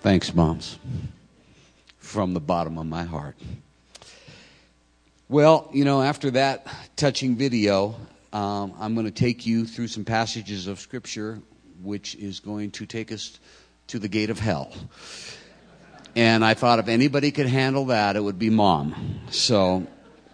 Thanks, moms, from the bottom of my heart. Well, after that touching video, I'm going to take you through some passages of Scripture, which is going to take us to the gate of hell. And I thought if anybody could handle that, it would be Mom. So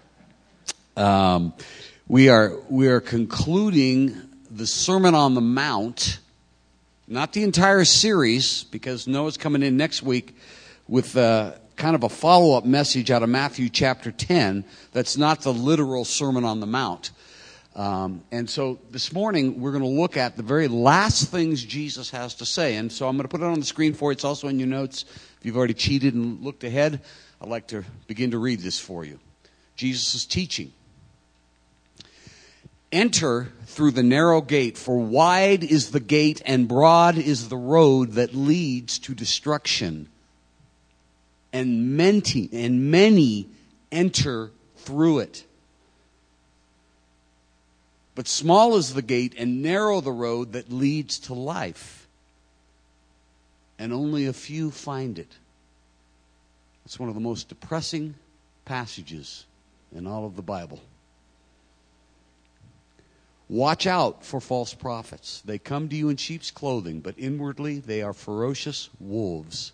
we are concluding the Sermon on the Mount, not the entire series, because Noah's coming in next week with kind of a follow-up message out of Matthew chapter 10 that's not the literal Sermon on the Mount. And so this morning, we're going to look at the very last things Jesus has to say. And so I'm going to put it on the screen for you. It's also in your notes. If you've already cheated and looked ahead, I'd like to begin to read this for you. Jesus' teaching. Enter through the narrow gate, for wide is the gate and broad is the road that leads to destruction. And many enter through it. But small is the gate and narrow the road that leads to life. And only a few find it. It's one of the most depressing passages in all of the Bible. Watch out for false prophets. They come to you in sheep's clothing, but inwardly they are ferocious wolves.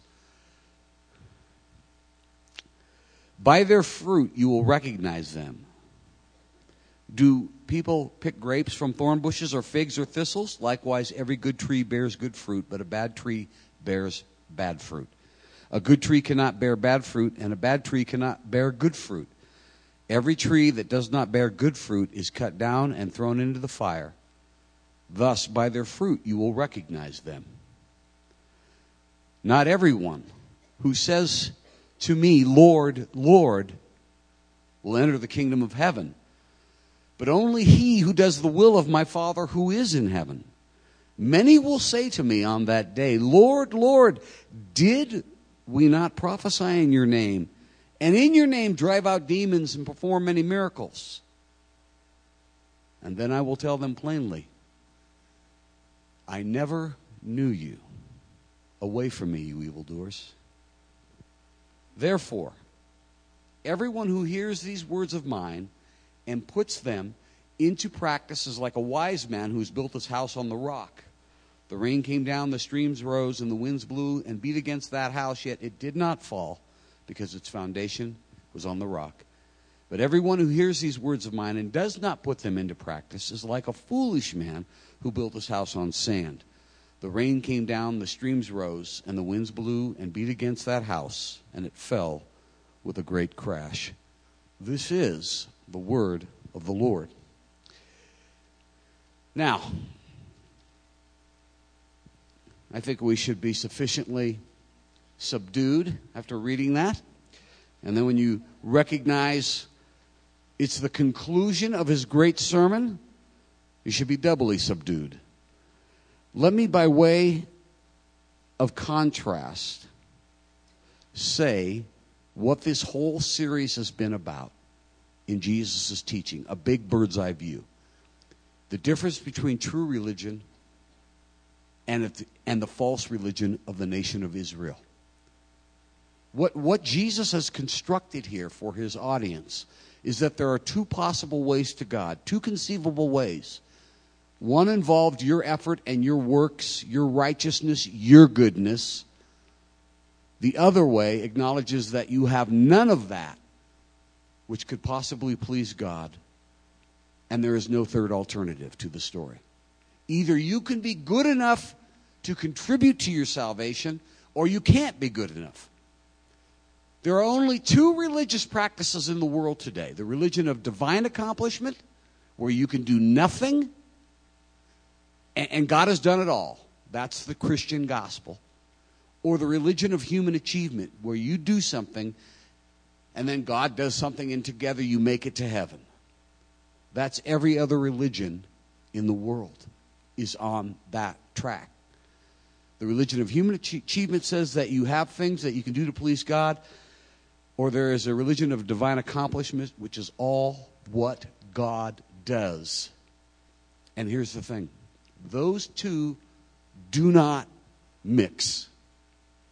By their fruit you will recognize them. Do people pick grapes from thorn bushes or figs or thistles? Likewise, every good tree bears good fruit, but a bad tree bears bad fruit. A good tree cannot bear bad fruit, and a bad tree cannot bear good fruit. Every tree that does not bear good fruit is cut down and thrown into the fire. Thus, by their fruit you will recognize them. Not everyone who says to me, Lord, Lord, will enter the kingdom of heaven, but only he who does the will of my Father who is in heaven. Many will say to me on that day, Lord, Lord, did we not prophesy in your name, and in your name drive out demons and perform many miracles? And then I will tell them plainly, I never knew you. Away from me, you evildoers. Therefore, everyone who hears these words of mine and puts them into practice is like a wise man who's built his house on the rock. The rain came down, the streams rose, and the winds blew and beat against that house, yet it did not fall, because its foundation was on the rock. But everyone who hears these words of mine and does not put them into practice is like a foolish man who built his house on sand. The rain came down, the streams rose, and the winds blew and beat against that house, and it fell with a great crash. This is the word of the Lord. Now, I think we should be sufficiently subdued after reading that. And then when you recognize it's the conclusion of his great sermon, you should be doubly subdued. Let me, by way of contrast, say what this whole series has been about in Jesus' teaching, a big bird's eye view. The difference between true religion and the false religion of the nation of Israel. What Jesus has constructed here for his audience is that there are two possible ways to God, two conceivable ways. One involved your effort and your works, your righteousness, your goodness. The other way acknowledges that you have none of that which could possibly please God, and there is no third alternative to the story. Either you can be good enough to contribute to your salvation, or you can't be good enough. There are only two religious practices in the world today. The religion of divine accomplishment, where you can do nothing, and God has done it all. That's the Christian gospel. Or the religion of human achievement, where you do something, and then God does something, and together you make it to heaven. That's every other religion in the world is on that track. The religion of human achievement says that you have things that you can do to please God, or there is a religion of divine accomplishment, which is all what God does. And here's the thing. Those two do not mix.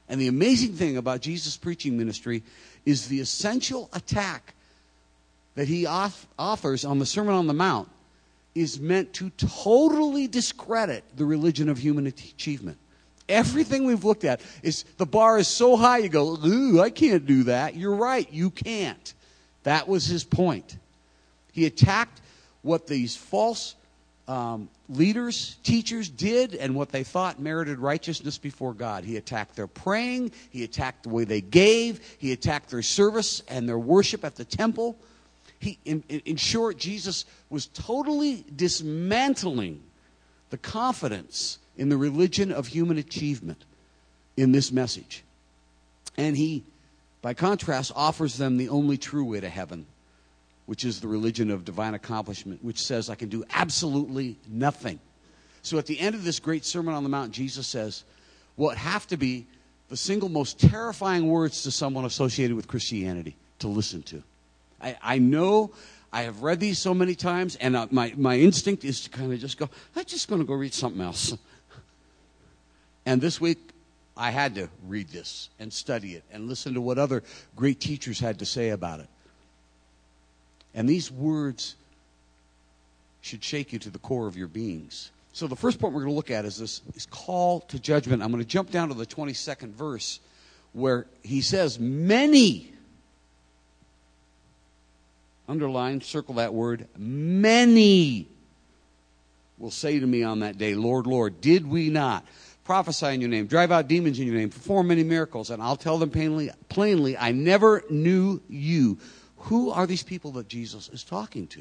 And the amazing thing about Jesus' preaching ministry is the essential attack that he offers on the Sermon on the Mount is meant to totally discredit the religion of human achievement. Everything we've looked at is the bar is so high you go, ooh, I can't do that. You're right, you can't. That was his point. He attacked what these false leaders, teachers did and what they thought merited righteousness before God. He attacked their praying. He attacked the way they gave. He attacked their service and their worship at the temple. In short, Jesus was totally dismantling the confidence in the religion of human achievement in this message. And he, by contrast, offers them the only true way to heaven, which is the religion of divine accomplishment, which says I can do absolutely nothing. So at the end of this great Sermon on the Mount, Jesus says what have to be the single most terrifying words to someone associated with Christianity to listen to. I know I have read these so many times, and my instinct is to kind of just go, I'm just going to go read something else. And this week, I had to read this and study it and listen to what other great teachers had to say about it. And these words should shake you to the core of your beings. So the first point we're going to look at is this call to judgment. I'm going to jump down to the 22nd verse where he says, many, underline, circle that word, many will say to me on that day, Lord, Lord, did we not prophesy in your name, drive out demons in your name, perform many miracles? And I'll tell them plainly, I never knew you. Who are these people that Jesus is talking to?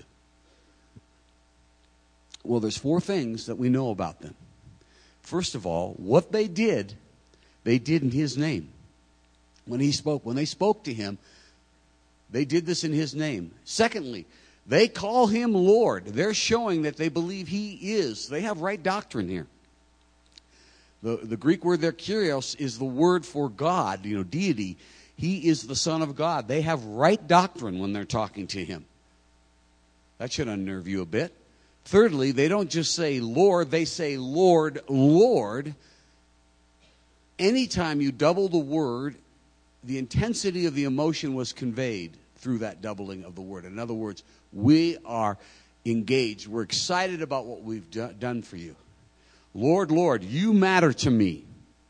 Well, there's four things that we know about them. First of all, what they did in his name. When they spoke to him, they did this in his name. Secondly, they call him Lord. They're showing that they believe he is. They have right doctrine here. The Greek word there, kurios, is the word for God, deity. He is the Son of God. They have right doctrine when they're talking to him. That should unnerve you a bit. Thirdly, they don't just say Lord, they say Lord, Lord. Anytime you double the word, the intensity of the emotion was conveyed through that doubling of the word. In other words, we are engaged. We're excited about what we've done for you. Lord, Lord, you matter to me.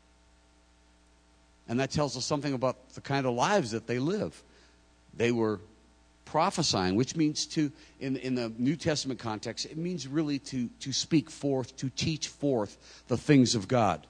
And that tells us something about the kind of lives that they live. They were prophesying, which means in the New Testament context, it means really to speak forth, to teach forth the things of God.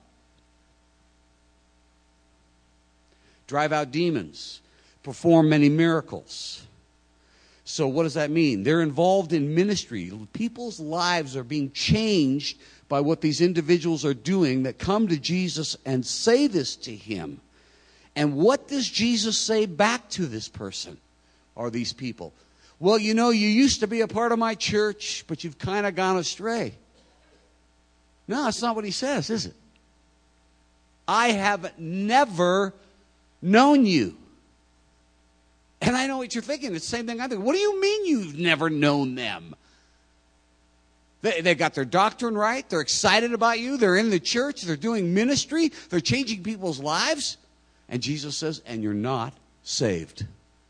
Drive out demons, perform many miracles. So what does that mean? They're involved in ministry. People's lives are being changed by what these individuals are doing that come to Jesus and say this to him. And what does Jesus say back to this person or these people? Well, you used to be a part of my church, but you've kind of gone astray. No, that's not what he says, is it? I have never known you. And I know what you're thinking. It's the same thing I think. What do you mean you've never known them? They got their doctrine right. They're excited about you. They're in the church. They're doing ministry. They're changing people's lives. And Jesus says, and you're not saved.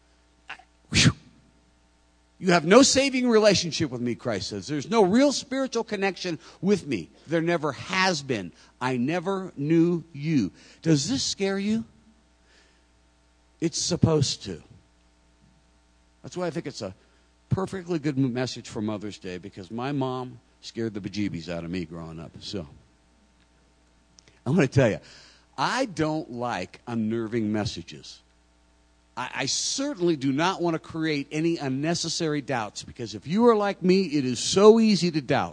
You have no saving relationship with me, Christ says. There's no real spiritual connection with me. There never has been. I never knew you. Does this scare you? It's supposed to. That's why I think it's a perfectly good message for Mother's Day, because my mom scared the bejeebies out of me growing up. So I'm going to tell you, I don't like unnerving messages. I certainly do not want to create any unnecessary doubts, because if you are like me, it is so easy to doubt.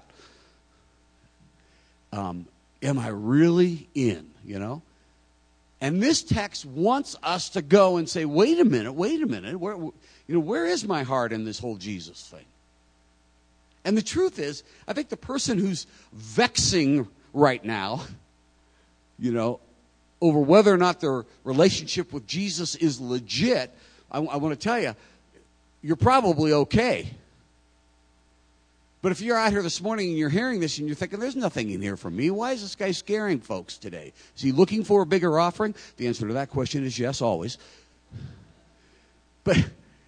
Am I really in, And this text wants us to go and say, wait a minute. Where is my heart in this whole Jesus thing? And the truth is, I think the person who's vexing right now, over whether or not their relationship with Jesus is legit, I want to tell you, you're probably okay. But if you're out here this morning and you're hearing this and you're thinking, there's nothing in here for me, why is this guy scaring folks today? Is he looking for a bigger offering? The answer to that question is yes, always. But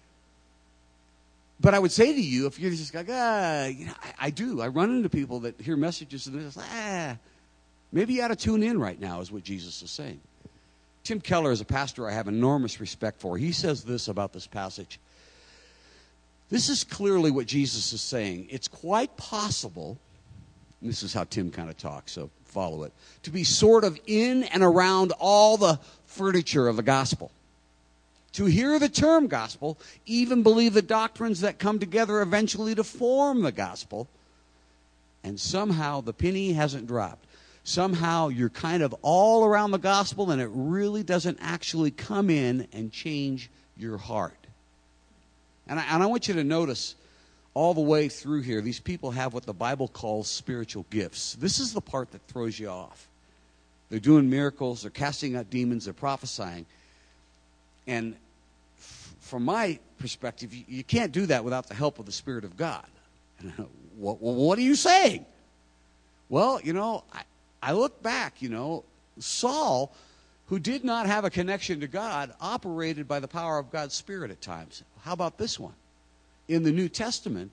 I would say to you, if you're just like, I do. I run into people that hear messages and they're just, maybe you ought to tune in right now, is what Jesus is saying. Tim Keller is a pastor I have enormous respect for. He says this about this passage. This is clearly what Jesus is saying. It's quite possible, and this is how Tim kind of talks, so follow it, to be sort of in and around all the furniture of the gospel. To hear the term gospel, even believe the doctrines that come together eventually to form the gospel, and somehow the penny hasn't dropped. Somehow you're kind of all around the gospel and it really doesn't actually come in and change your heart. And I want you to notice all the way through here, these people have what the Bible calls spiritual gifts. This is the part that throws you off. They're doing miracles, they're casting out demons, they're prophesying. And from my perspective, you can't do that without the help of the Spirit of God. What are you saying? Well, I look back, Saul, who did not have a connection to God, operated by the power of God's Spirit at times. How about this one? In the New Testament,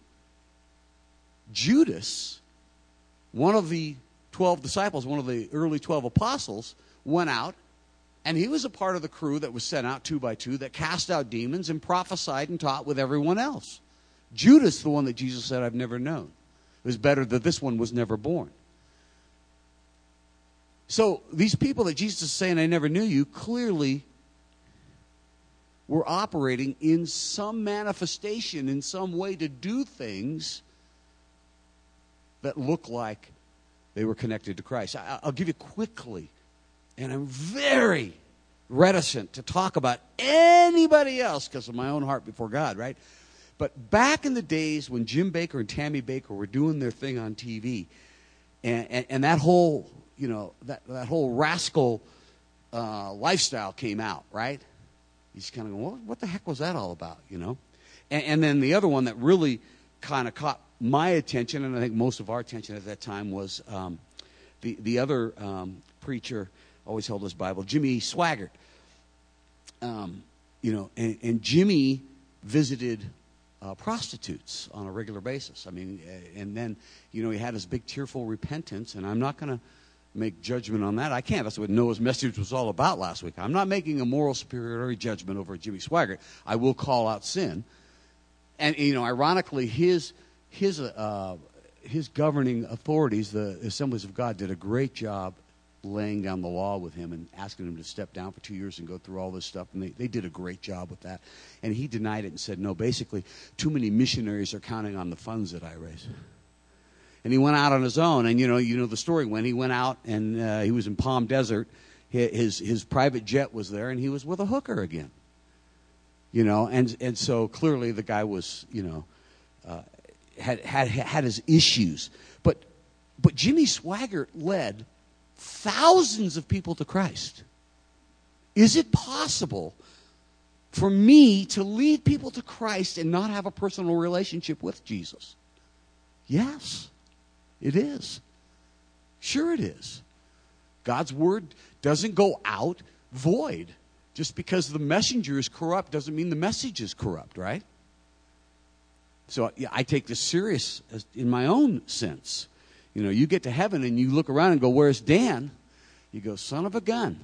Judas, one of the 12 disciples, one of the early 12 apostles, went out, and he was a part of the crew that was sent out 2 by 2 that cast out demons and prophesied and taught with everyone else. Judas, the one that Jesus said, I've never known. It was better that this one was never born. So these people that Jesus is saying, I never knew you, clearly were operating in some manifestation, in some way to do things that look like they were connected to Christ. I'll give you quickly, and I'm very reticent to talk about anybody else because of my own heart before God, right? But back in the days when Jim Bakker and Tammy Bakker were doing their thing on TV, and that whole, that whole rascal lifestyle came out, right? He's kind of going, what the heck was that all about, And then the other one that really kind of caught my attention, and I think most of our attention at that time, was the other preacher, always held his Bible, Jimmy Swaggart. And Jimmy visited prostitutes on a regular basis. I mean, and then, he had his big tearful repentance, and I'm not going to make judgment on that. I can't. That's what Noah's message was all about last week. I'm not making a moral superiority judgment over Jimmy Swaggart. I will call out sin. And, ironically, his governing authorities, the Assemblies of God, did a great job laying down the law with him and asking him to step down for 2 years and go through all this stuff. And they did a great job with that. And he denied it and said, no, basically, too many missionaries are counting on the funds that I raise. And he went out on his own. And, you know the story when he went out and he was in Palm Desert. His private jet was there, and he was with a hooker again. And so clearly the guy was, had his issues. But Jimmy Swaggart led thousands of people to Christ. Is it possible for me to lead people to Christ and not have a personal relationship with Jesus? Yes, it is. Sure it is. God's word doesn't go out void. Just because the messenger is corrupt doesn't mean the message is corrupt, right? So I take this serious in my own sense. You get to heaven and you look around and go, where's Dan? You go, son of a gun.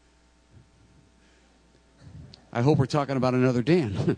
I hope we're talking about another Dan.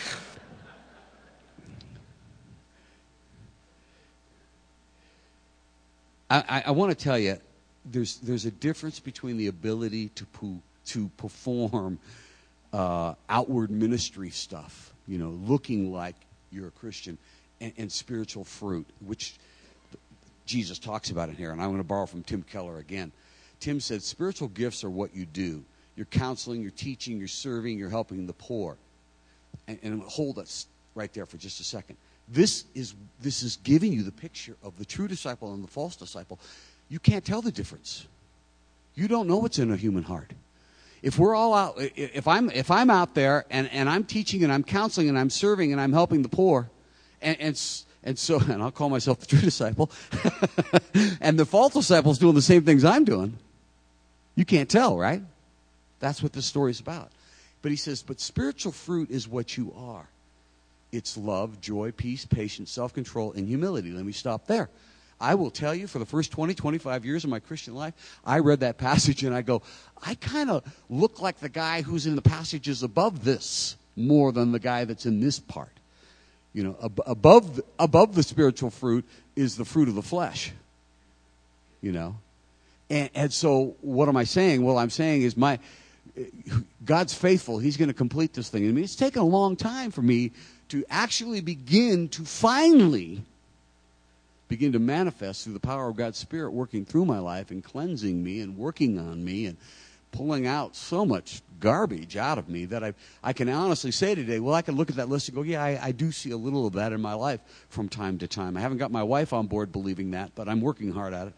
I want to tell you, there's a difference between the ability to perform outward ministry stuff, looking like you're a Christian, and spiritual fruit, which Jesus talks about in here. And I'm going to borrow from Tim Keller again. Tim said, spiritual gifts are what you do. You're counseling, you're teaching, you're serving, you're helping the poor. And hold us right there for just a second. This is giving you the picture of the true disciple and the false disciple. You can't tell the difference. You don't know what's in a human heart. If we're all out, if I'm out there and I'm teaching and I'm counseling and I'm serving and I'm helping the poor, and And I'll call myself the true disciple. And the false disciple's doing the same things I'm doing. You can't tell, right? That's what this story is about. But he says, but spiritual fruit is what you are. It's love, joy, peace, patience, self-control, and humility. Let me stop there. I will tell you, for the first 20, 25 years of my Christian life, I read that passage and I go, I kind of look like the guy who's in the passages above this more than the guy that's in this part. You know, above the spiritual fruit is the fruit of the flesh. You know. And so what am I saying? Well, I'm saying is God's faithful. He's going to complete this thing. I mean, it's taken a long time for me to actually begin to finally begin to manifest through the power of God's Spirit working through my life and cleansing me and working on me and pulling out so much garbage out of me that I can honestly say today, well, I can look at that list and go, yeah, I do see a little of that in my life from time to time. I haven't got my wife on board believing that, but I'm working hard at it.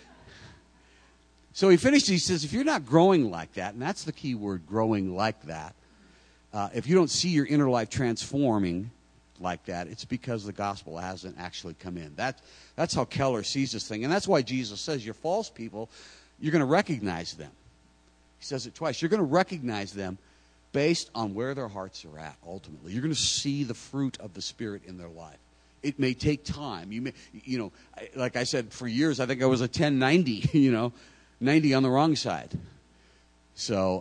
So he finished, he says, if you're not growing like that, and that's the key word, growing like that, if you don't see your inner life transforming like that, it's because the gospel hasn't actually come in. That's how Keller sees this thing. And that's why Jesus says, you're false people, you're going to recognize them. He says it twice. You're going to recognize them based on where their hearts are at, ultimately. You're going to see the fruit of the Spirit in their life. It may take time. Like I said, for years, I think I was a 10-90, 90 on the wrong side. So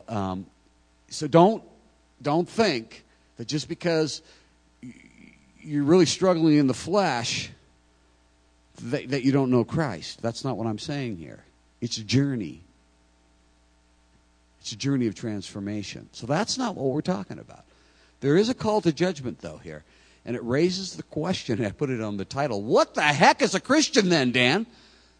don't think that just because you're really struggling in the flesh that you don't know Christ. That's not what I'm saying here. It's a journey. It's a journey of transformation. So that's not what we're talking about. There is a call to judgment, though, here. And it raises the question, I put it on the title, what the heck is a Christian then, Dan?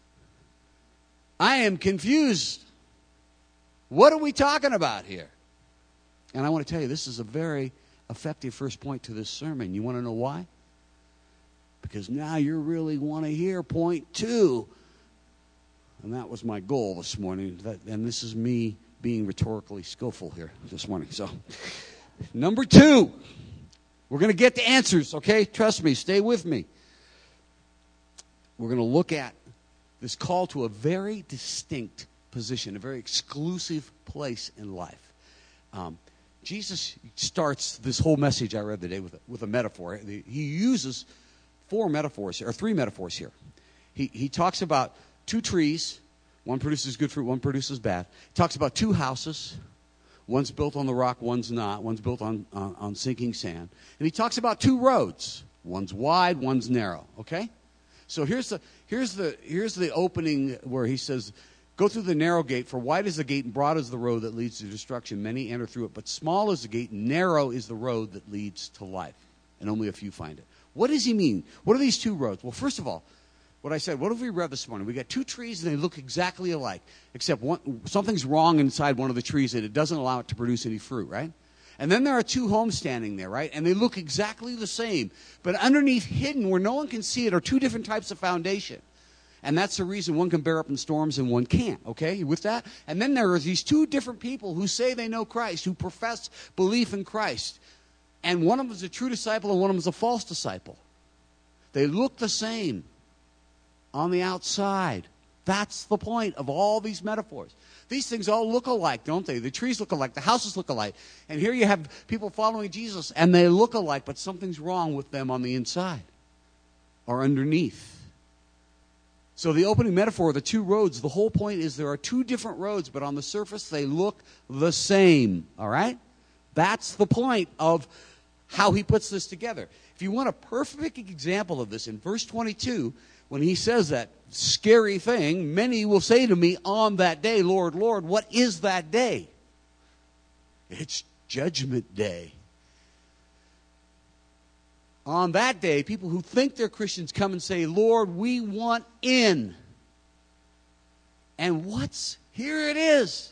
I am confused. What are we talking about here? And I want to tell you, this is a very effective first point to this sermon. You want to know why? Because now you really want to hear point 2. And that was my goal this morning. And this is me being rhetorically skillful here this morning. So, number 2. We're going to get to answers, okay? Trust me. Stay with me. We're going to look at this call to a very distinct position, a very exclusive place in life. Jesus starts this whole message I read today with a metaphor. He uses 3 metaphors here. He talks about 2 trees. One produces good fruit, one produces bad. He talks about 2 houses. One's built on the rock, one's not. One's built on sinking sand. And he talks about 2 roads. One's wide, one's narrow. Okay? So here's the opening where he says, go through the narrow gate, for wide is the gate and broad is the road that leads to destruction. Many enter through it, but small is the gate and narrow is the road that leads to life. And only a few find it. What does he mean? What are these 2 roads? Well, first of all, what I said, what have we read this morning? We got 2 trees and they look exactly alike, except something's wrong inside one of the trees that it doesn't allow it to produce any fruit, right? And then there are 2 homes standing there, right? And they look exactly the same. But underneath, hidden, where no one can see it, are 2 different types of foundation. And that's the reason one can bear up in storms and one can't, okay? You with that? And then there are these 2 different people who say they know Christ, who profess belief in Christ. And one of them is a true disciple and one of them is a false disciple. They look the same on the outside. That's the point of all these metaphors. These things all look alike, don't they? The trees look alike. The houses look alike. And here you have people following Jesus, and they look alike, but something's wrong with them on the inside or underneath. So the opening metaphor, the 2 roads, the whole point is there are 2 different roads, but on the surface they look the same. All right? That's the point of how he puts this together. If you want a perfect example of this, in verse 22, when he says that scary thing, many will say to me on that day, Lord, Lord, what is that day? It's Judgment Day. On that day, people who think they're Christians come and say, Lord, we want in. And here it is.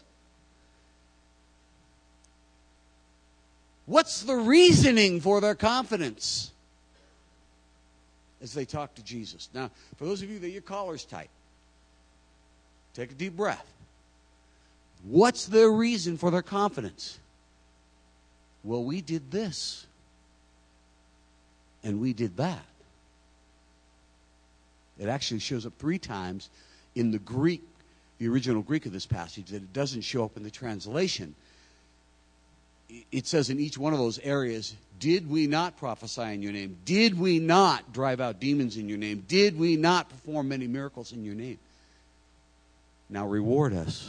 What's the reasoning for their confidence as they talk to Jesus? Now, for those of you that your collar's tight, take a deep breath. What's their reason for their confidence? Well, we did this. And we did that. It actually shows up 3 times in the Greek, the original Greek of this passage, that it doesn't show up in the translation. It says in each one of those areas, did we not prophesy in your name? Did we not drive out demons in your name? Did we not perform many miracles in your name? Now reward us.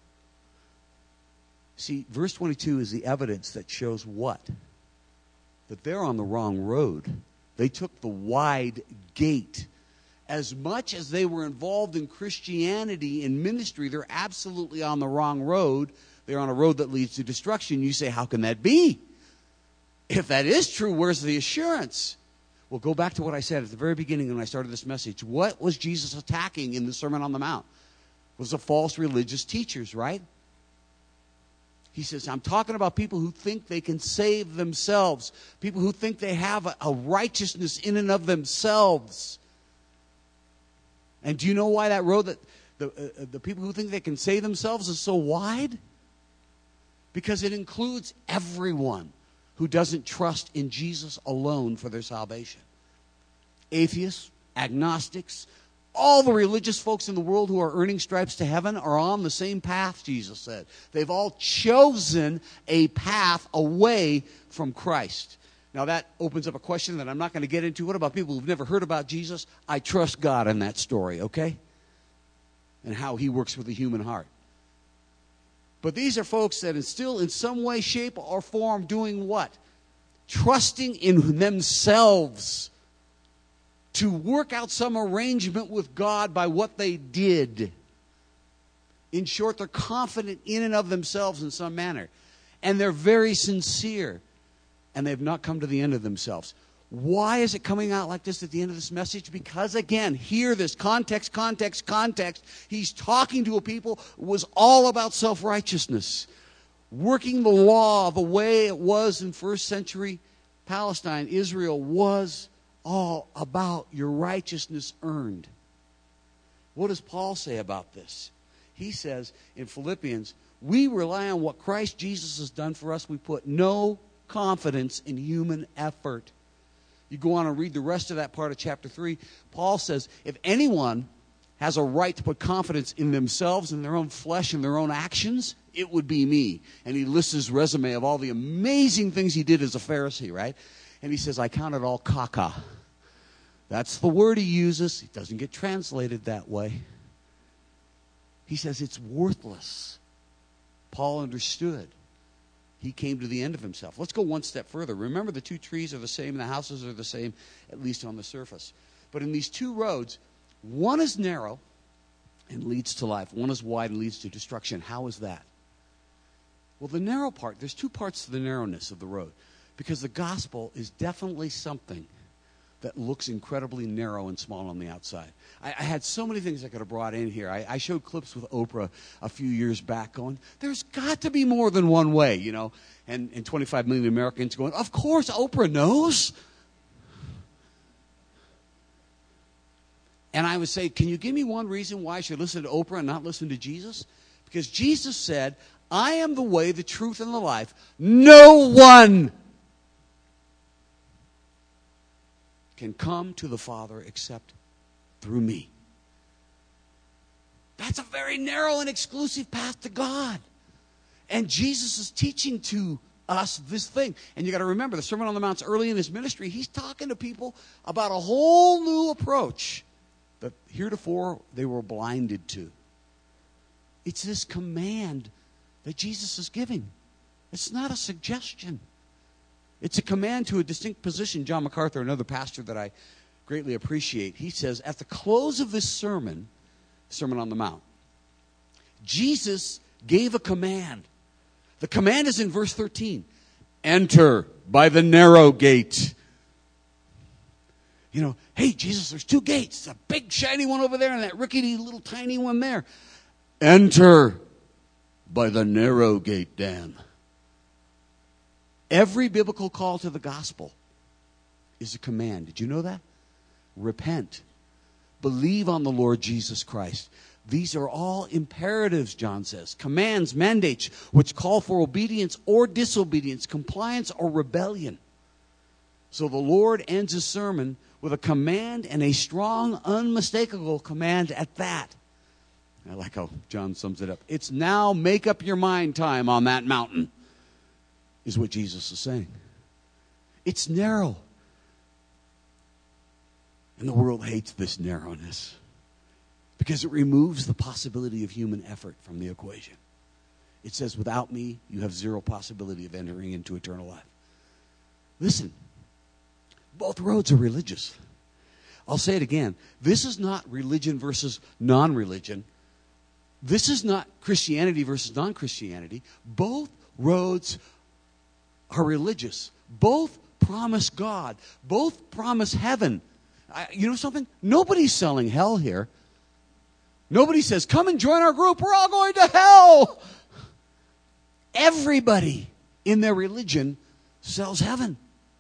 See, verse 22 is the evidence that shows what? That they're on the wrong road. They took the wide gate. As much as they were involved in Christianity and ministry, they're absolutely on the wrong road. They're on a road that leads to destruction. You say, how can that be? If that is true, where's the assurance? Well, go back to what I said at the very beginning when I started this message. What was Jesus attacking in the Sermon on the Mount? It was the false religious teachers, right? He says, I'm talking about people who think they can save themselves. People who think they have a righteousness in and of themselves. And do you know why that road, that the people who think they can save themselves, is so wide? Because it includes everyone who doesn't trust in Jesus alone for their salvation. Atheists, agnostics, all the religious folks in the world who are earning stripes to heaven are on the same path, Jesus said. They've all chosen a path away from Christ. Now that opens up a question that I'm not going to get into. What about people who've never heard about Jesus? I trust God in that story, okay? And how he works with the human heart. But these are folks that are still in some way, shape, or form doing what? Trusting in themselves to work out some arrangement with God by what they did. In short, they're confident in and of themselves in some manner. And they're very sincere. And they've not come to the end of themselves. Why is it coming out like this at the end of this message? Because, again, hear this. Context. He's talking to a people who was all about self-righteousness. Working the law the way it was in first century Palestine. Israel was all about your righteousness earned. What does Paul say about this? He says in Philippians, we rely on what Christ Jesus has done for us. We put no confidence in human effort. You go on and read the rest of that part of chapter 3. Paul says, if anyone has a right to put confidence in themselves, in their own flesh, in their own actions, it would be me. And he lists his resume of all the amazing things he did as a Pharisee, right? And he says, I count it all caca. That's the word he uses. It doesn't get translated that way. He says it's worthless. Paul understood. He came to the end of himself. Let's go one step further. Remember, the 2 trees are the same, and the houses are the same, at least on the surface. But in these 2 roads, one is narrow and leads to life. One is wide and leads to destruction. How is that? Well, the narrow part, there's 2 parts to the narrowness of the road. Because the gospel is definitely something that looks incredibly narrow and small on the outside. I had so many things I could have brought in here. I showed clips with Oprah a few years back going, there's got to be more than one way, you know. And 25 million Americans going, of course Oprah knows. And I would say, can you give me one reason why I should listen to Oprah and not listen to Jesus? Because Jesus said, I am the way, the truth, and the life. No one can come to the Father except through me. That's a very narrow and exclusive path to God. And Jesus is teaching to us this thing. And you got to remember, the Sermon on the Mount's early in his ministry, he's talking to people about a whole new approach that heretofore they were blinded to. It's this command that Jesus is giving. It's not a suggestion. It's a command to a distinct position. John MacArthur, another pastor that I greatly appreciate, he says, at the close of this sermon, Sermon on the Mount, Jesus gave a command. The command is in verse 13. Enter by the narrow gate. You know, hey, Jesus, there's 2 gates. A big shiny one over there and that rickety little tiny one there. Enter by the narrow gate, Dan. Every biblical call to the gospel is a command. Did you know that? Repent. Believe on the Lord Jesus Christ. These are all imperatives, John says. Commands, mandates, which call for obedience or disobedience, compliance or rebellion. So the Lord ends his sermon with a command, and a strong, unmistakable command at that. I like how John sums it up. It's now make up your mind time on that mountain, is what Jesus is saying. It's narrow. And the world hates this narrowness because it removes the possibility of human effort from the equation. It says, without me, you have zero possibility of entering into eternal life. Listen, both roads are religious. I'll say it again. This is not religion versus non-religion. This is not Christianity versus non-Christianity. Both roads are religious. Both promise God. Both promise heaven. You know something? Nobody's selling hell here. Nobody says, come and join our group. We're all going to hell. Everybody in their religion sells heaven.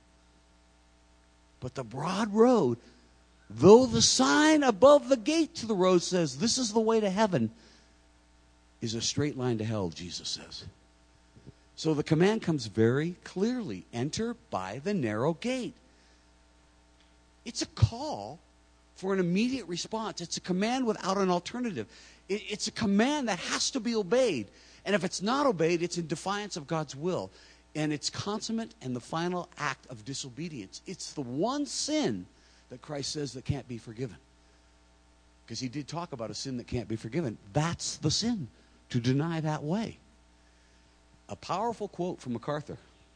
But the broad road, though the sign above the gate to the road says, this is the way to heaven, is a straight line to hell, Jesus says. So the command comes very clearly. Enter by the narrow gate. It's a call for an immediate response. It's a command without an alternative. It's a command that has to be obeyed. And if it's not obeyed, it's in defiance of God's will. And it's consummate and the final act of disobedience. It's the one sin that Christ says that can't be forgiven. Because he did talk about a sin that can't be forgiven. That's the sin, to deny that way. A powerful quote from MacArthur.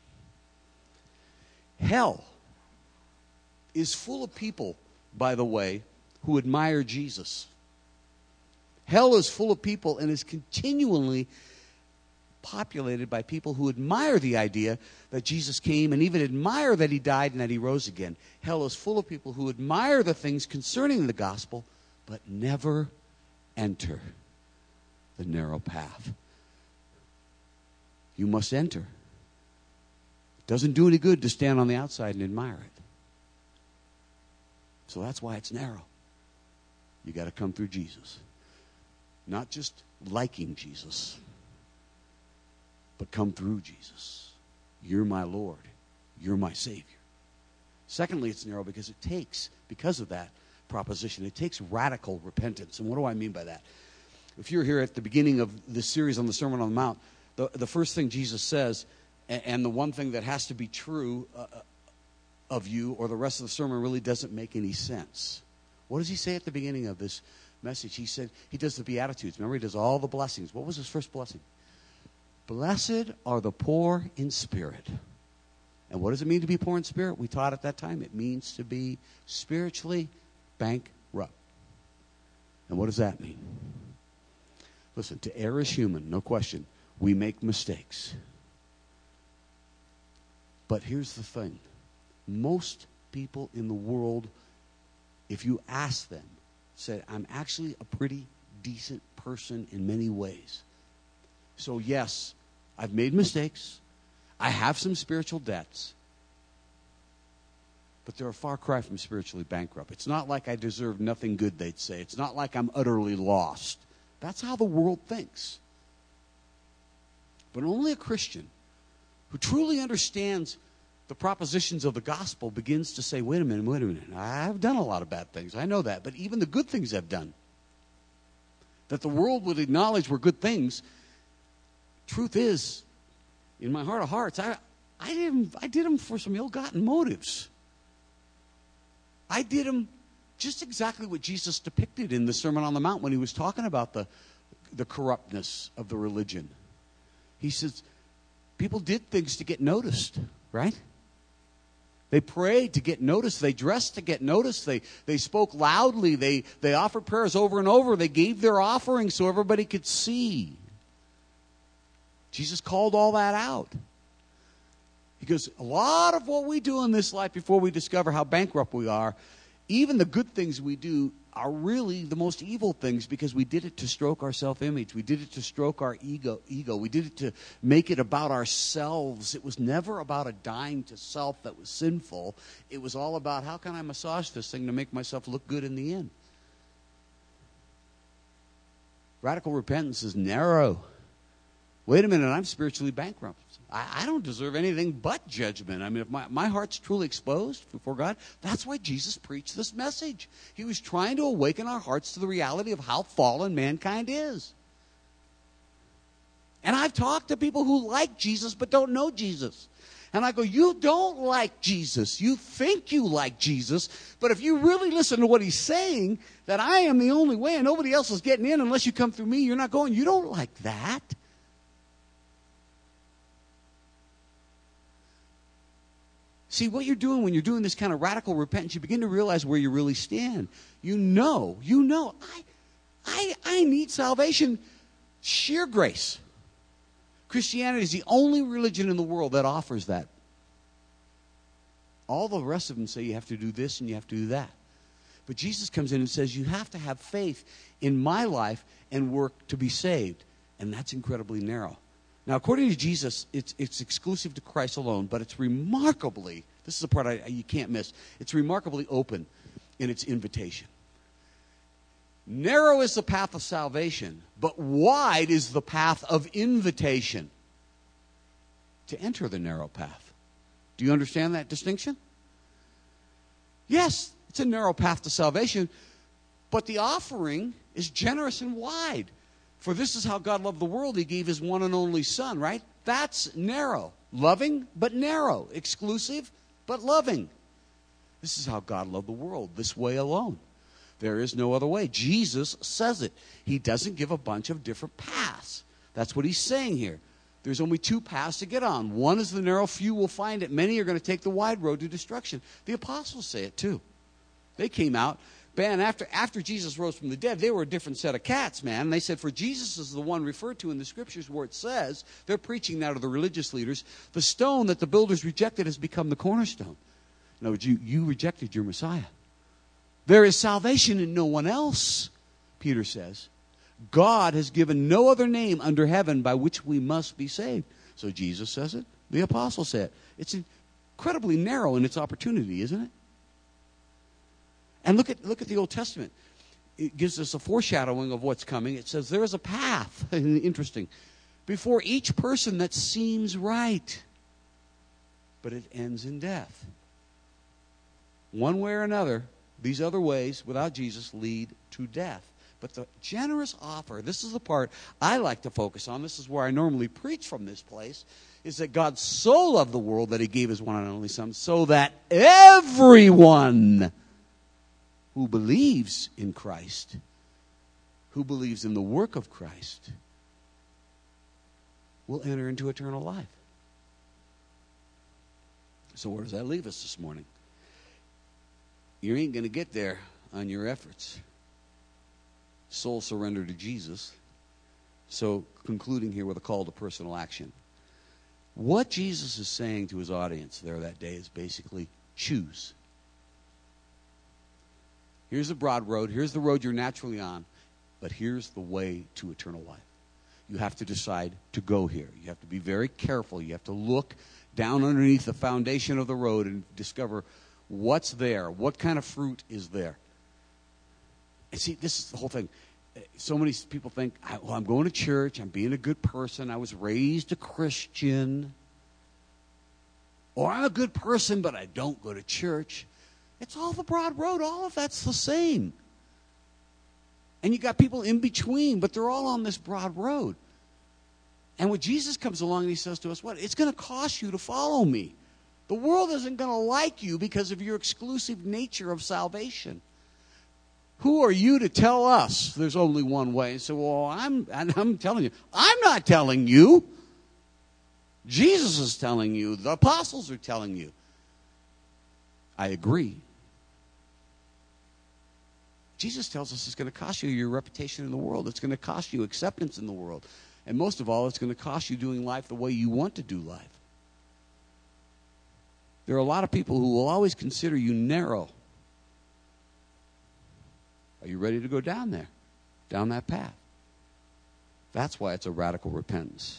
Hell is full of people, by the way, who admire Jesus. Hell is full of people and is continually populated by people who admire the idea that Jesus came and even admire that he died and that he rose again. Hell is full of people who admire the things concerning the gospel but never enter the narrow path. You must enter. It doesn't do any good to stand on the outside and admire it. So that's why it's narrow. You got to come through Jesus. Not just liking Jesus, but come through Jesus. You're my Lord. You're my Savior. Secondly, it's narrow because it takes, because of that proposition, it takes radical repentance. And what do I mean by that? If you're here at the beginning of this series on the Sermon on the Mount, the first thing Jesus says, and the one thing that has to be true of you, or the rest of the sermon really doesn't make any sense. What does he say at the beginning of this message? He said, he does the Beatitudes. Remember, he does all the blessings. What was his first blessing? Blessed are the poor in spirit. And what does it mean to be poor in spirit? We taught at that time. It means to be spiritually bankrupt. And what does that mean? Listen, to err is human, no question. We make mistakes. But here's the thing. Most people in the world, if you ask them, said, I'm actually a pretty decent person in many ways. So yes, I've made mistakes. I have some spiritual debts. But they're a far cry from spiritually bankrupt. It's not like I deserve nothing good, they'd say. It's not like I'm utterly lost. That's how the world thinks. But only a Christian who truly understands the propositions of the gospel begins to say, wait a minute. I've done a lot of bad things. I know that. But even the good things I've done, that the world would acknowledge were good things, truth is, in my heart of hearts, I did them for some ill-gotten motives. I did them just exactly what Jesus depicted in the Sermon on the Mount when he was talking about the corruptness of the religion. He says, people did things to get noticed, right? They prayed to get noticed. They dressed to get noticed. They spoke loudly. They offered prayers over and over. They gave their offering so everybody could see. Jesus called all that out. Because a lot of what we do in this life before we discover how bankrupt we are, even the good things we do are really the most evil things because we did it to stroke our self-image. We did it to stroke our ego. We did it to make it about ourselves. It was never about a dying to self that was sinful. It was all about how can I massage this thing to make myself look good in the end. Radical repentance is narrow. Wait a minute, I'm spiritually bankrupt. I don't deserve anything but judgment. I mean, if my heart's truly exposed before God, that's why Jesus preached this message. He was trying to awaken our hearts to the reality of how fallen mankind is. And I've talked to people who like Jesus but don't know Jesus. And I go, you don't like Jesus. You think you like Jesus. But if you really listen to what he's saying, that I am the only way and nobody else is getting in unless you come through me, you're not going. You don't like that. See, what you're doing when you're doing this kind of radical repentance, you begin to realize where you really stand. You know, I need salvation. Sheer grace. Christianity is the only religion in the world that offers that. All the rest of them say you have to do this and you have to do that. But Jesus comes in and says you have to have faith in my life and work to be saved. And that's incredibly narrow. Now, according to Jesus, it's exclusive to Christ alone, but it's remarkably, this is the part you can't miss, it's remarkably open in its invitation. Narrow is the path of salvation, but wide is the path of invitation to enter the narrow path. Do you understand that distinction? Yes, it's a narrow path to salvation, but the offering is generous and wide. For this is how God loved the world. He gave his one and only Son, right? That's narrow. Loving, but narrow. Exclusive, but loving. This is how God loved the world, this way alone. There is no other way. Jesus says it. He doesn't give a bunch of different paths. That's what he's saying here. There's only two paths to get on. One is the narrow, few will find it. Many are going to take the wide road to destruction. The apostles say it too. They came out. Man, after Jesus rose from the dead, they were a different set of cats, man. And they said, for Jesus is the one referred to in the scriptures where it says, they're preaching now to the religious leaders, the stone that the builders rejected has become the cornerstone. In other words, you rejected your Messiah. There is salvation in no one else, Peter says. God has given no other name under heaven by which we must be saved. So Jesus says it. The apostles say it. It's incredibly narrow in its opportunity, isn't it? And look at the Old Testament. It gives us a foreshadowing of what's coming. It says there is a path, interesting, before each person that seems right, but it ends in death. One way or another, these other ways without Jesus lead to death. But the generous offer, this is the part I like to focus on. This is where I normally preach from this place, is that God so loved the world that he gave his one and only Son so that everyone who believes in Christ, who believes in the work of Christ, will enter into eternal life. So where does that leave us this morning? You ain't going to get there on your efforts. Soul surrender to Jesus. So concluding here with a call to personal action. What Jesus is saying to his audience there that day is basically choose. Here's the broad road. Here's the road you're naturally on. But here's the way to eternal life. You have to decide to go here. You have to be very careful. You have to look down underneath the foundation of the road and discover what's there. What kind of fruit is there? And see, this is the whole thing. So many people think, well, I'm going to church. I'm being a good person. I was raised a Christian. Or I'm a good person, but I don't go to church. It's all the broad road. All of that's the same. And you got people in between, but they're all on this broad road. And when Jesus comes along and he says to us, what? It's going to cost you to follow me. The world isn't going to like you because of your exclusive nature of salvation. Who are you to tell us there's only one way? And say, well, I'm telling you. I'm not telling you. Jesus is telling you. The apostles are telling you. I agree. Jesus tells us it's going to cost you your reputation in the world. It's going to cost you acceptance in the world. And most of all, it's going to cost you doing life the way you want to do life. There are a lot of people who will always consider you narrow. Are you ready to go down there? Down that path? That's why it's a radical repentance.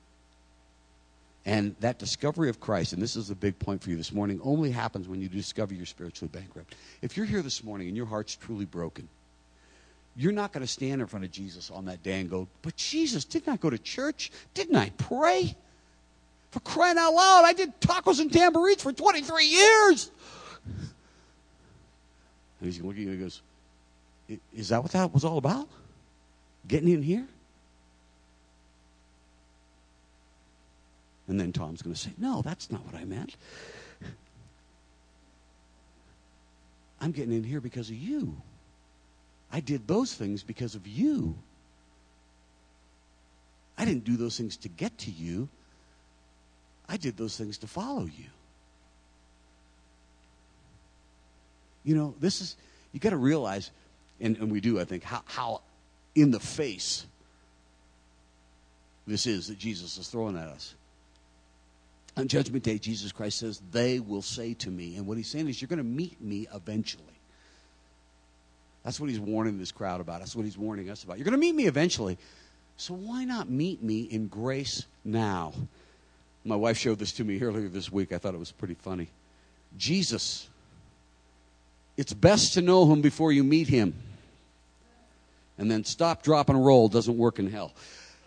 And that discovery of Christ, and this is the big point for you this morning, only happens when you discover you're spiritually bankrupt. If you're here this morning and your heart's truly broken, you're not going to stand in front of Jesus on that day and go, but Jesus, didn't I go to church? Didn't I pray? For crying out loud, I did tacos and tambourines for 23 years. And he's looking at me and he goes, is that what that was all about? Getting in here? And then Tom's going to say, no, that's not what I meant. I'm getting in here because of you. I did those things because of you. I didn't do those things to get to you. I did those things to follow you. You know, this is, you got to realize, and we do, I think, how in the face this is that Jesus is throwing at us. On Judgment Day, Jesus Christ says, they will say to me, and what he's saying is, you're going to meet me eventually. That's what he's warning this crowd about. That's what he's warning us about. You're going to meet me eventually. So why not meet me in grace now? My wife showed this to me earlier this week. I thought it was pretty funny. Jesus, it's best to know him before you meet him. And then stop, drop, and roll doesn't work in hell.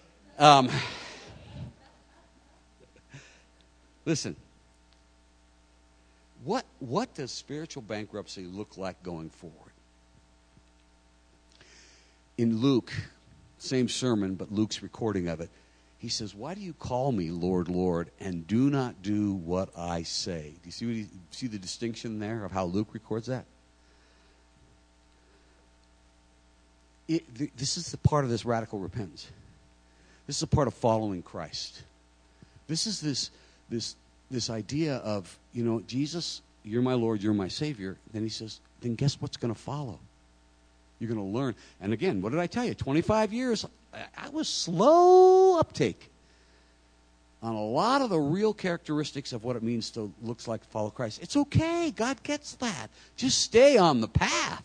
Listen, what does spiritual bankruptcy look like going forward? In Luke, same sermon, but Luke's recording of it, he says, why do you call me Lord, Lord, and do not do what I say? Do you see the distinction there of how Luke records that? This is the part of this radical repentance. This is a part of following Christ. This is this idea of, you know, Jesus, you're my Lord, you're my Savior. Then he says, then guess what's going to follow? You're going to learn. And again, what did I tell you? 25 years, I was slow uptake on a lot of the real characteristics of what it means to looks like to follow Christ. It's okay. God gets that. Just stay on the path.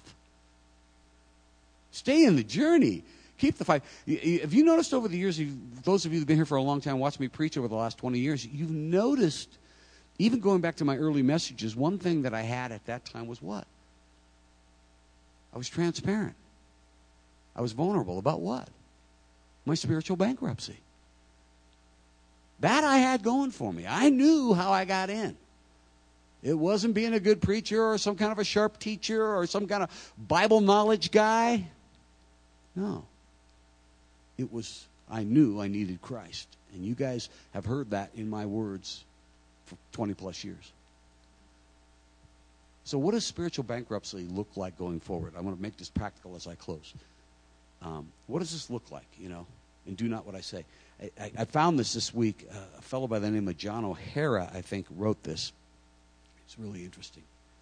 Stay in the journey. Keep the fight. Have you noticed over the years, those of you who've been here for a long time, watched me preach over the last 20 years, you've noticed, even going back to my early messages, one thing that I had at that time was what? I was transparent. I was vulnerable. About what? My spiritual bankruptcy. That I had going for me. I knew how I got in. It wasn't being a good preacher or some kind of a sharp teacher or some kind of Bible knowledge guy. No. It was, I knew I needed Christ. And you guys have heard that in my words for 20 plus years. So what does spiritual bankruptcy look like going forward? I want to make this practical as I close. What does this look like, you know? And do not what I say. I found this week. A fellow by the name of John O'Hara, I think, wrote this. It's really interesting.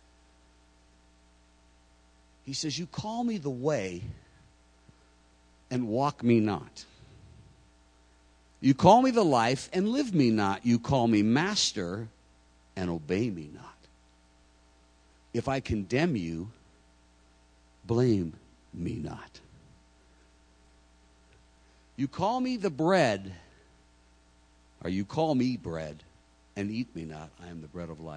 He says, you call me the way and walk me not. You call me the life and live me not. You call me master and obey me not. If I condemn you, blame me not. You call me the bread, or you call me bread, and eat me not. I am the bread of life.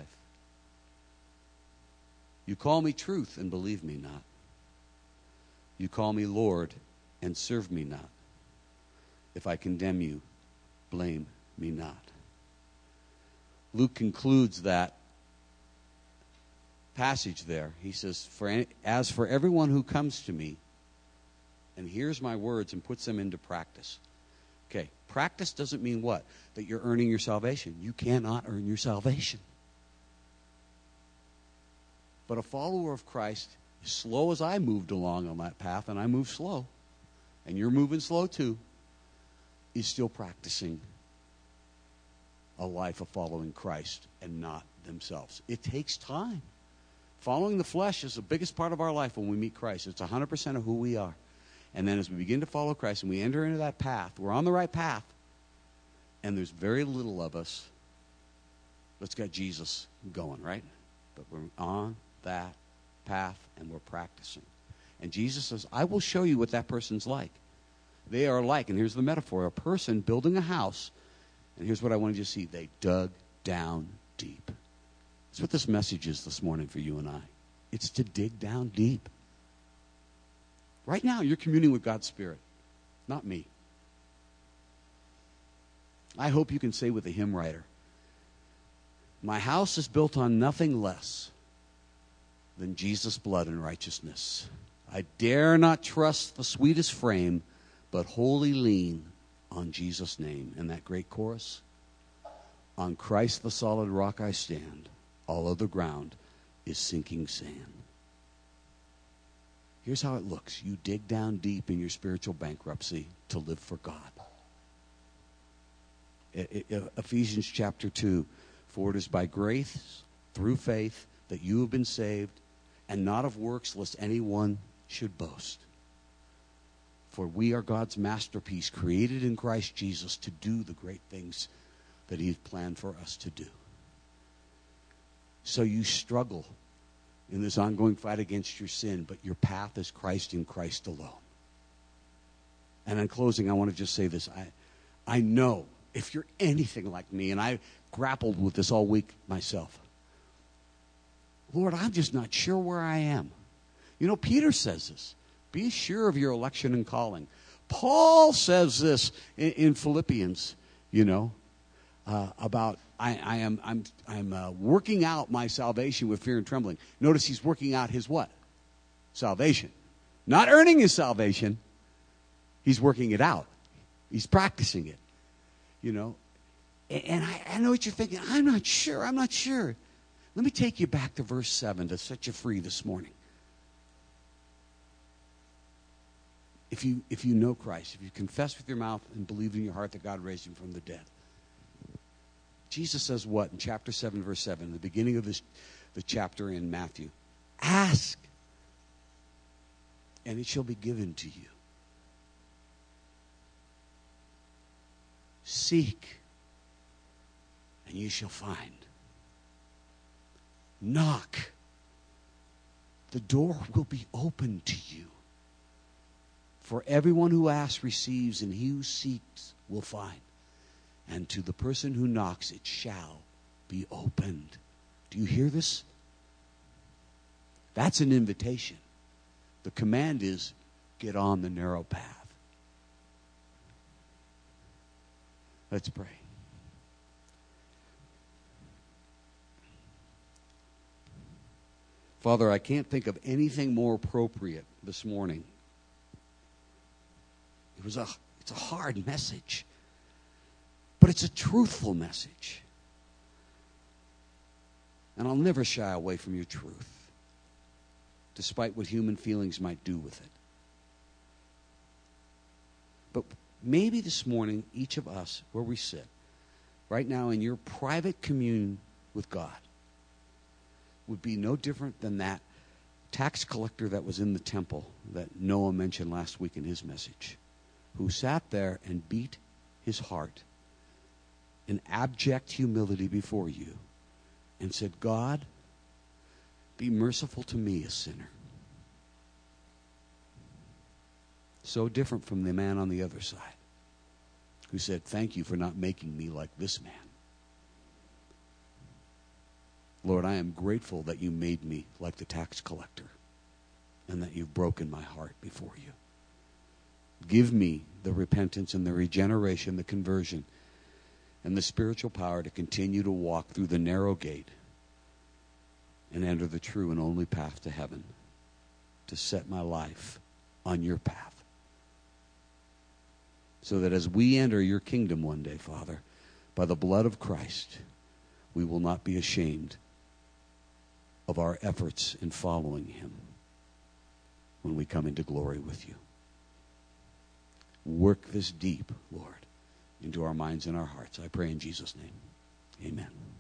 You call me truth, and believe me not. You call me Lord, and serve me not. If I condemn you, blame me not. Luke concludes that passage there. He says, as for everyone who comes to me and hears my words and puts them into practice. Okay, practice doesn't mean what? That you're earning your salvation. You cannot earn your salvation. But a follower of Christ, as slow as I moved along on that path, and I move slow, and you're moving slow too, is still practicing a life of following Christ and not themselves. It takes time. Following the flesh is the biggest part of our life when we meet Christ. It's 100% of who we are. And then as we begin to follow Christ and we enter into that path, we're on the right path, and there's very little of us that's got Jesus going, right? But we're on that path and we're practicing. And Jesus says, I will show you what that person's like. They are like, and here's the metaphor, a person building a house, and here's what I wanted you to see. They dug down deep. That's what this message is this morning for you and I. It's to dig down deep. Right now, you're communing with God's Spirit, not me. I hope you can say with the hymn writer, my house is built on nothing less than Jesus' blood and righteousness. I dare not trust the sweetest frame, but wholly lean on Jesus' name. And that great chorus, on Christ the solid rock I stand, all other ground is sinking sand. Here's how it looks. You dig down deep in your spiritual bankruptcy to live for God. Ephesians chapter 2, for it is by grace, through faith, that you have been saved, and not of works, lest anyone should boast. For we are God's masterpiece, created in Christ Jesus to do the great things that He has planned for us to do. So you struggle in this ongoing fight against your sin, but your path is Christ in Christ alone. And in closing, I want to just say this. I know if you're anything like me, and I grappled with this all week myself, Lord, I'm just not sure where I am. You know, Peter says this. Be sure of your election and calling. Paul says this in Philippians, about I'm working out my salvation with fear and trembling. Notice he's working out his what? Salvation. Not earning his salvation. He's working it out. He's practicing it. And I know what you're thinking. I'm not sure. Let me take you back to verse 7 to set you free this morning. If you know Christ, if you confess with your mouth and believe in your heart that God raised Him from the dead, Jesus says what in chapter 7, verse 7, the beginning of the chapter in Matthew? Ask, and it shall be given to you. Seek, and you shall find. Knock, the door will be open to you. For everyone who asks receives, and he who seeks will find. And to the person who knocks, it shall be opened. Do you hear this? That's an invitation. The command is, get on the narrow path. Let's pray. Father, I can't think of anything more appropriate this morning. It's a hard message, but it's a truthful message. And I'll never shy away from your truth, despite what human feelings might do with it. But maybe this morning, each of us, where we sit, right now in your private communion with God, would be no different than that tax collector that was in the temple that Noah mentioned last week in his message, who sat there and beat his heart in abject humility before you and said, God, be merciful to me, a sinner. So different from the man on the other side who said, thank you for not making me like this man. Lord, I am grateful that you made me like the tax collector and that you've broken my heart before you. Give me the repentance and the regeneration, the conversion, and the spiritual power to continue to walk through the narrow gate and enter the true and only path to heaven, to set my life on your path. So that as we enter your kingdom one day, Father, by the blood of Christ, we will not be ashamed of our efforts in following him when we come into glory with you. Work this deep, Lord, into our minds and our hearts. I pray in Jesus' name. Amen.